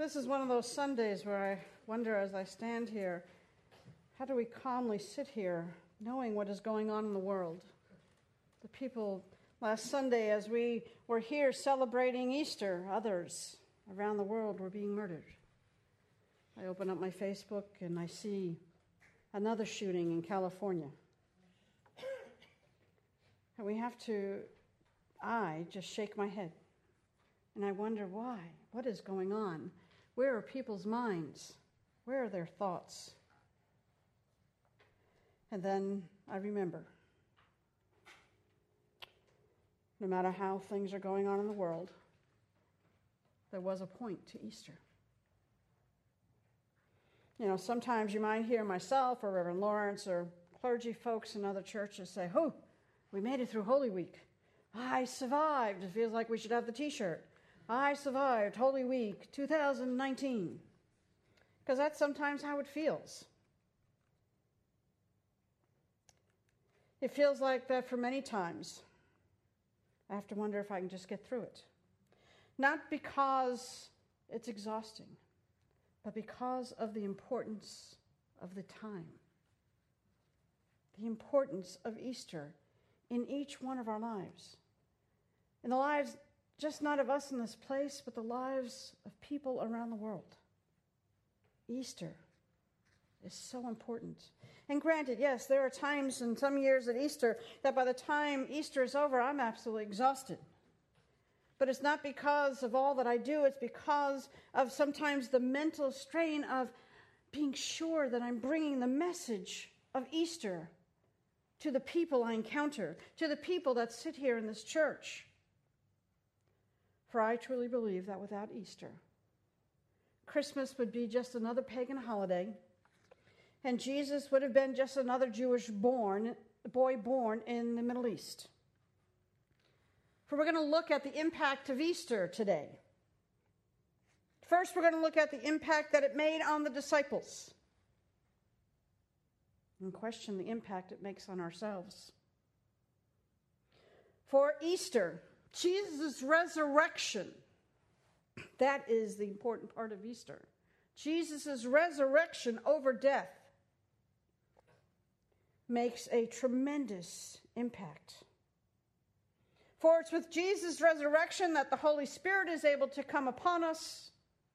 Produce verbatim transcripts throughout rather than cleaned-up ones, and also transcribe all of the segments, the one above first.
this is one of those Sundays where I wonder as I stand here, how do we calmly sit here knowing what is going on in the world? The people last Sunday, as we were here celebrating Easter, others around the world were being murdered. I open up my Facebook and I see another shooting in California. And we have to, I just shake my head. And I wonder why? What is going on? Where are people's minds? Where are their thoughts? And then I remember, no matter how things are going on in the world, there was a point to Easter. You know, sometimes you might hear myself or Reverend Lawrence or clergy folks in other churches say, oh, we made it through Holy Week. I survived. It feels like we should have the t-shirt. I survived Holy Week two thousand nineteen. Because that's sometimes how it feels. It feels like that for many times. I have to wonder if I can just get through it. Not because it's exhausting, but because of the importance of the time. The importance of Easter in each one of our lives. In the lives, just not of us in this place, but the lives of people around the world. Easter is so important. And granted, yes, there are times in some years at Easter that by the time Easter is over, I'm absolutely exhausted. But it's not because of all that I do. It's because of sometimes the mental strain of being sure that I'm bringing the message of Easter to the people I encounter, to the people that sit here in this church. For I truly believe that without Easter, Christmas would be just another pagan holiday, and Jesus would have been just another Jewish born, boy born in the Middle East. For we're going to look at the impact of Easter today. First, we're going to look at the impact that it made on the disciples, and question the impact it makes on ourselves. For Easter, Jesus' resurrection, that is the important part of Easter. Jesus' resurrection over death makes a tremendous impact. For it's with Jesus' resurrection that the Holy Spirit is able to come upon us.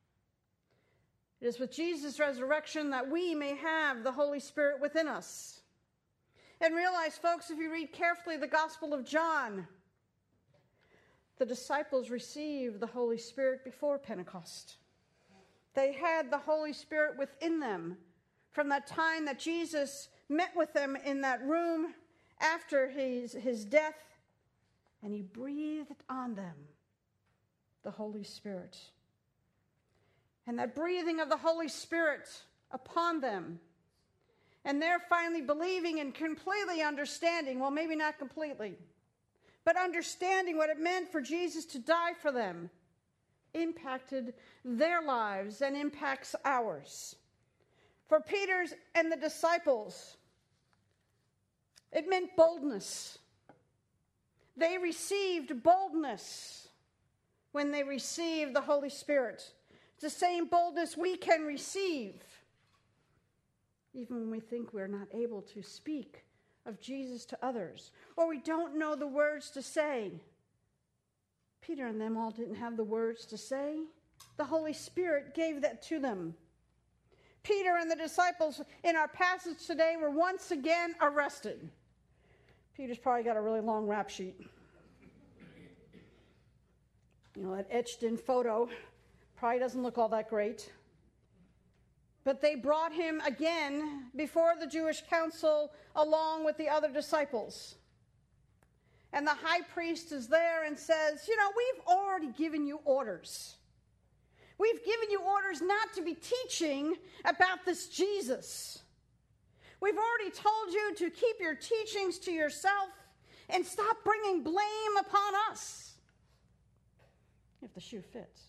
It is with Jesus' resurrection that we may have the Holy Spirit within us. And realize, folks, if you read carefully the Gospel of John, the disciples received the Holy Spirit before Pentecost. They had the Holy Spirit within them from that time that Jesus met with them in that room after his, his death, and he breathed on them the Holy Spirit. And that breathing of the Holy Spirit upon them, and they're finally believing and completely understanding, well, maybe not completely, but understanding what it meant for Jesus to die for them, impacted their lives and impacts ours. For Peter's and the disciples, it meant boldness. They received boldness when they received the Holy Spirit. It's the same boldness we can receive, even when we think we're not able to speak of Jesus to others, or we don't know the words to say. Peter and them all didn't have the words to say. The Holy Spirit gave that to them. Peter and the disciples in our passage today were once again arrested. Peter's probably got a really long rap sheet. You know, that etched-in photo probably doesn't look all that great. But they brought him again before the Jewish council along with the other disciples. And the high priest is there and says, you know, we've already given you orders. We've given you orders not to be teaching about this Jesus. We've already told you to keep your teachings to yourself and stop bringing blame upon us. If the shoe fits.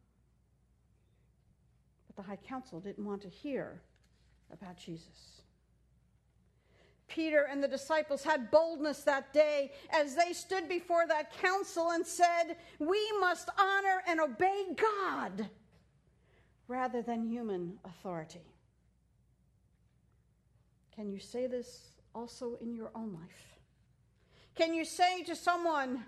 But the high council didn't want to hear about Jesus. Peter and the disciples had boldness that day as they stood before that council and said, we must honor and obey God rather than human authority. Can you say this also in your own life? Can you say to someone,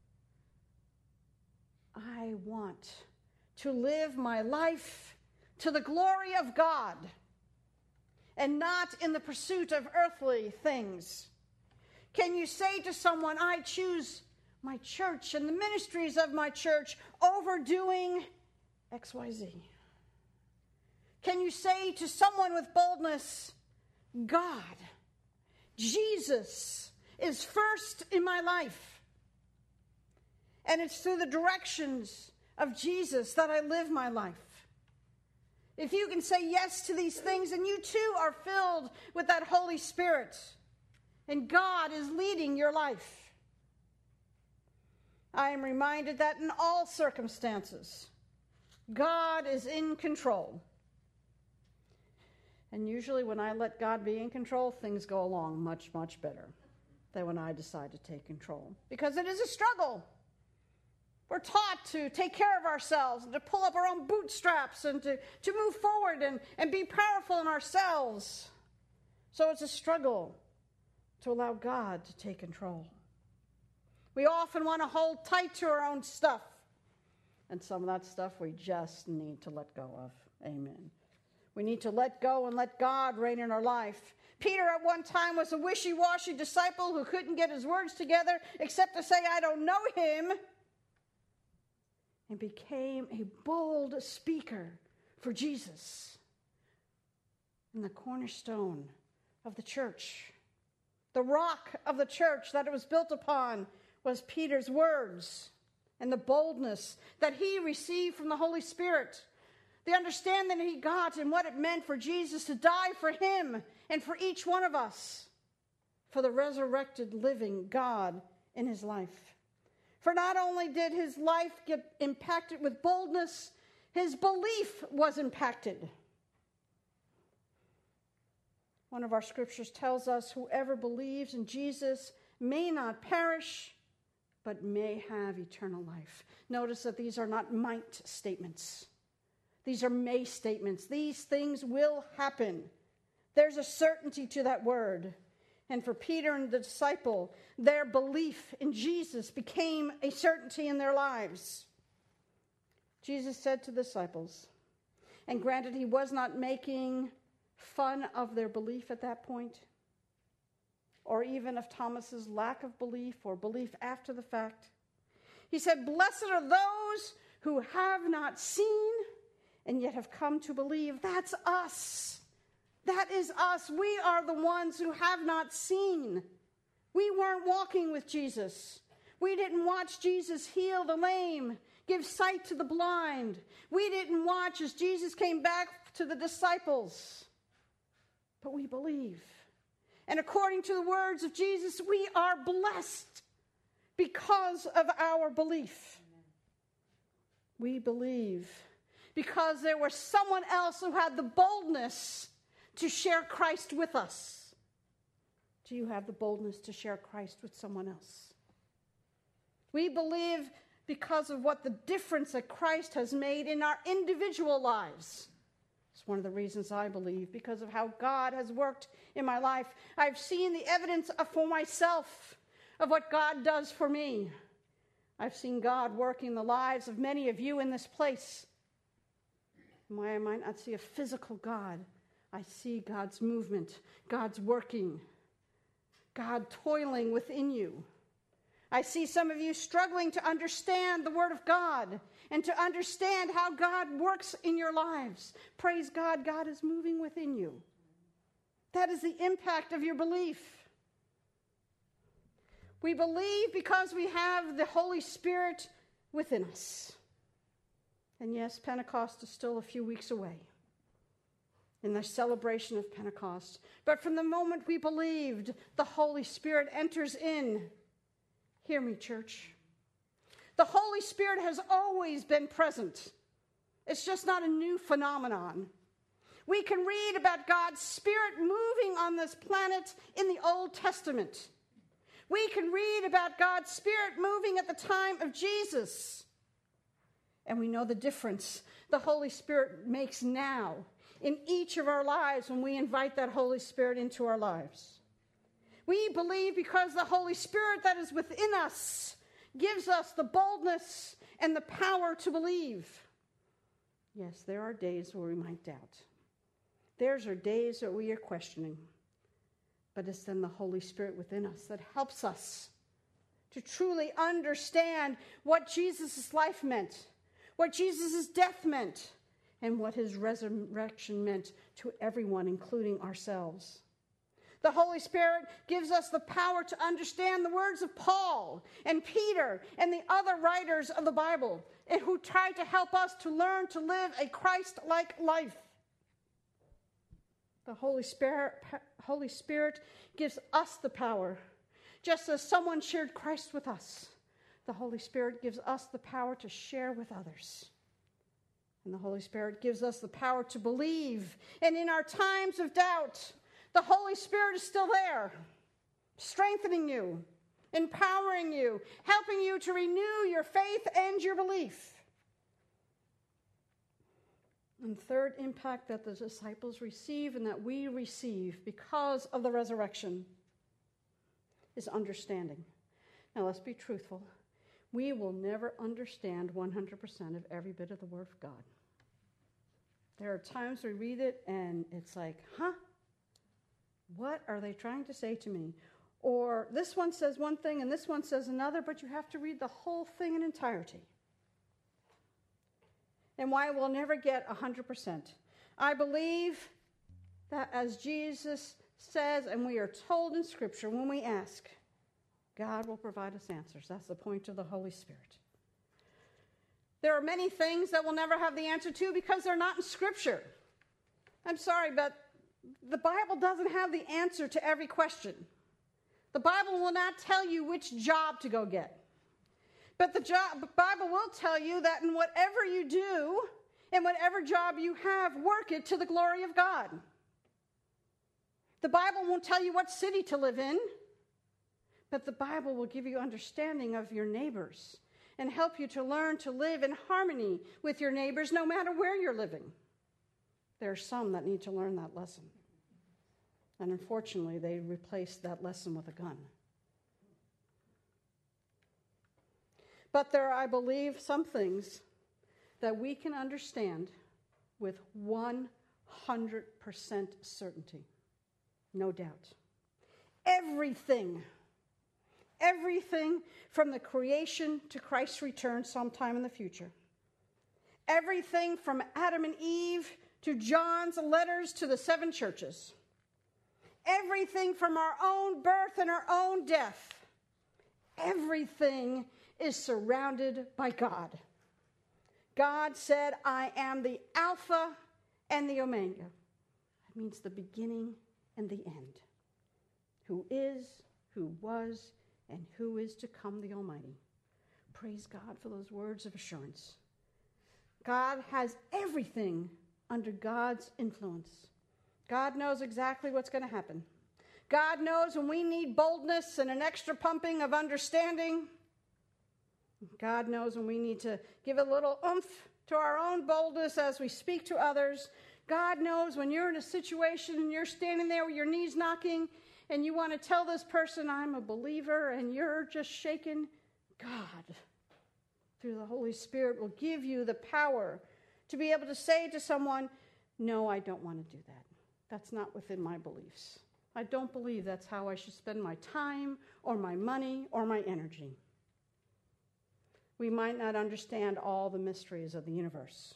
I want to live my life to the glory of God and not in the pursuit of earthly things? Can you say to someone, I choose my church and the ministries of my church over doing X Y Z? Can you say to someone with boldness, God, Jesus is first in my life, and it's through the directions of Jesus that I live my life? If you can say yes to these things, then you too are filled with that Holy Spirit, and God is leading your life. I am reminded that in all circumstances, God is in control. And usually when I let God be in control, things go along much, much better than when I decide to take control. Because it is a struggle. We're taught to take care of ourselves and to pull up our own bootstraps and to, to move forward and, and be powerful in ourselves. So it's a struggle to allow God to take control. We often want to hold tight to our own stuff. And some of that stuff we just need to let go of. Amen. We need to let go and let God reign in our life. Peter at one time was a wishy-washy disciple who couldn't get his words together except to say, I don't know him. And became a bold speaker for Jesus and the cornerstone of the church. The rock of the church that it was built upon was Peter's words and the boldness that he received from the Holy Spirit. The understanding that he got and what it meant for Jesus to die for him and for each one of us, for the resurrected living God in his life. For not only did his life get impacted with boldness, his belief was impacted. One of our scriptures tells us, whoever believes in Jesus may not perish, but may have eternal life. Notice that these are not might statements. These are may statements. These things will happen. There's a certainty to that word. And for Peter and the disciple, their belief in Jesus became a certainty in their lives. Jesus said to the disciples, and granted he was not making fun of their belief at that point, or even of Thomas's lack of belief or belief after the fact. He said, blessed are those who have not seen and yet have come to believe. That's us. That is us. We are the ones who have not seen. We weren't walking with Jesus. We didn't watch Jesus heal the lame, give sight to the blind. We didn't watch as Jesus came back to the disciples. But we believe. And according to the words of Jesus, we are blessed because of our belief. We believe because there was someone else who had the boldness to share Christ with us. Do you have the boldness to share Christ with someone else? We believe because of what the difference that Christ has made in our individual lives. It's one of the reasons I believe, because of how God has worked in my life. I've seen the evidence for myself of what God does for me. I've seen God work in the lives of many of you in this place. Why I might not see a physical God, I see God's movement, God's working, God toiling within you. I see some of you struggling to understand the Word of God and to understand how God works in your lives. Praise God, God is moving within you. That is the impact of your belief. We believe because we have the Holy Spirit within us. And yes, Pentecost is still a few weeks away in the celebration of Pentecost. But from the moment we believed, the Holy Spirit enters in. Hear me, church. The Holy Spirit has always been present. It's just not a new phenomenon. We can read about God's Spirit moving on this planet in the Old Testament. We can read about God's Spirit moving at the time of Jesus. And we know the difference the Holy Spirit makes now in each of our lives when we invite that Holy Spirit into our lives. We believe because the Holy Spirit that is within us gives us the boldness and the power to believe. Yes, there are days where we might doubt. There's are days that we are questioning. But it's then the Holy Spirit within us that helps us to truly understand what Jesus' life meant, what Jesus' death meant, and what his resurrection meant to everyone, including ourselves. The Holy Spirit gives us the power to understand the words of Paul and Peter and the other writers of the Bible, and who tried to help us to learn to live a Christ-like life. The Holy Spirit, Holy Spirit gives us the power. Just as someone shared Christ with us, the Holy Spirit gives us the power to share with others. And the Holy Spirit gives us the power to believe. And in our times of doubt, the Holy Spirit is still there, strengthening you, empowering you, helping you to renew your faith and your belief. And third impact that the disciples receive and that we receive because of the resurrection is understanding. Now let's be truthful. We will never understand one hundred percent of every bit of the Word of God. There are times we read it and it's like, huh? What are they trying to say to me? Or this one says one thing and this one says another, but you have to read the whole thing in entirety. And why we'll never get one hundred percent. I believe that as Jesus says, and we are told in Scripture, when we ask, God will provide us answers. That's the point of the Holy Spirit. There are many things that we'll never have the answer to because they're not in Scripture. I'm sorry, but the Bible doesn't have the answer to every question. The Bible will not tell you which job to go get. But the job, Bible will tell you that in whatever you do, in whatever job you have, work it to the glory of God. The Bible won't tell you what city to live in, but the Bible will give you understanding of your neighbors and help you to learn to live in harmony with your neighbors no matter where you're living. There are some that need to learn that lesson. And unfortunately, they replaced that lesson with a gun. But there are, I believe, some things that we can understand with one hundred percent certainty. No doubt. Everything, everything from the creation to Christ's return sometime in the future. Everything from Adam and Eve to John's letters to the seven churches. Everything from our own birth and our own death. Everything is surrounded by God. God said, I am the Alpha and the Omega. That means the beginning and the end. Who is, who was, and who is to come, the Almighty. Praise God for those words of assurance. God has everything under God's influence. God knows exactly what's going to happen. God knows when we need boldness and an extra pumping of understanding. God knows when we need to give a little oomph to our own boldness as we speak to others. God knows when you're in a situation and you're standing there with your knees knocking and you want to tell this person, I'm a believer, and you're just shaking. God, through the Holy Spirit, will give you the power to be able to say to someone, no, I don't want to do that. That's not within my beliefs. I don't believe that's how I should spend my time or my money or my energy. We might not understand all the mysteries of the universe.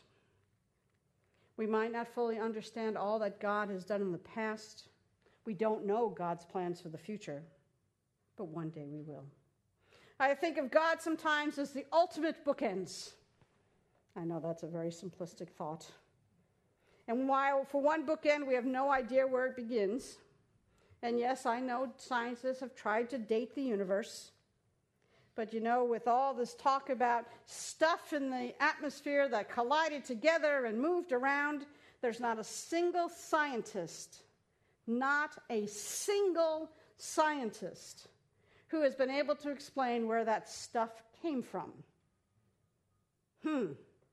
We might not fully understand all that God has done in the past. We don't know God's plans for the future, but one day we will. I think of God sometimes as the ultimate bookends. I know that's a very simplistic thought. And while for one bookend we have no idea where it begins, and yes, I know scientists have tried to date the universe, but you know, with all this talk about stuff in the atmosphere that collided together and moved around, there's not a single scientist, not a single scientist who has been able to explain where that stuff came from. Hmm,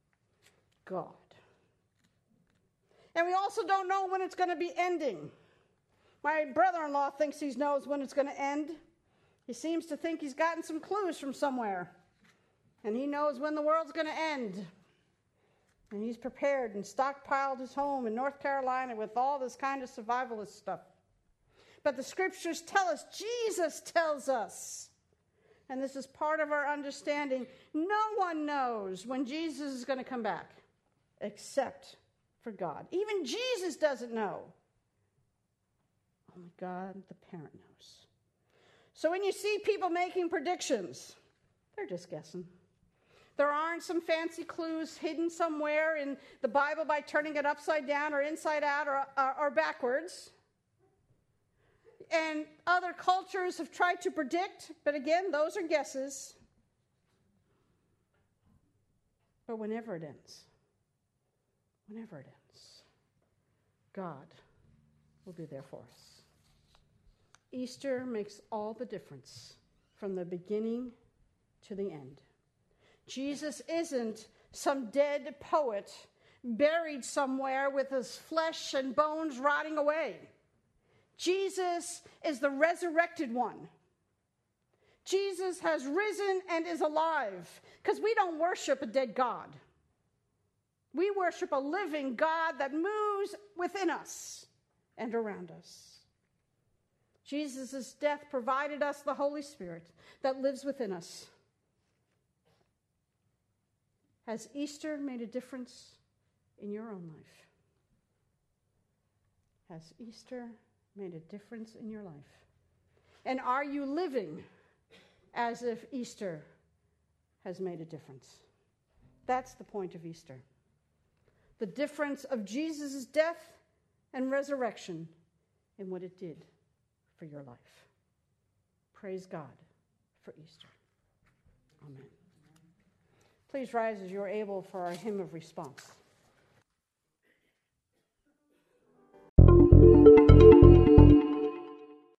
God. And we also don't know when it's going to be ending. My brother-in-law thinks he knows when it's going to end. He seems to think he's gotten some clues from somewhere. And he knows when the world's going to end. And he's prepared and stockpiled his home in North Carolina with all this kind of survivalist stuff. But the scriptures tell us, Jesus tells us, and this is part of our understanding, no one knows when Jesus is going to come back except for God. Even Jesus doesn't know. Only God, the parent, knows. So when you see people making predictions, they're just guessing. There aren't some fancy clues hidden somewhere in the Bible by turning it upside down or inside out or, or, or backwards. And other cultures have tried to predict, but again, those are guesses. But whenever it ends, whenever it ends, God will be there for us. Easter makes all the difference from the beginning to the end. Jesus isn't some dead poet buried somewhere with his flesh and bones rotting away. Jesus is the resurrected one. Jesus has risen and is alive, because we don't worship a dead God. We worship a living God that moves within us and around us. Jesus' death provided us the Holy Spirit that lives within us. Has Easter made a difference in your own life? Has Easter made a difference in your life? And are you living as if Easter has made a difference? That's the point of Easter. The difference of Jesus' death and resurrection in what it did for your life. Praise God for Easter. Amen. Please rise as you're able for our hymn of response.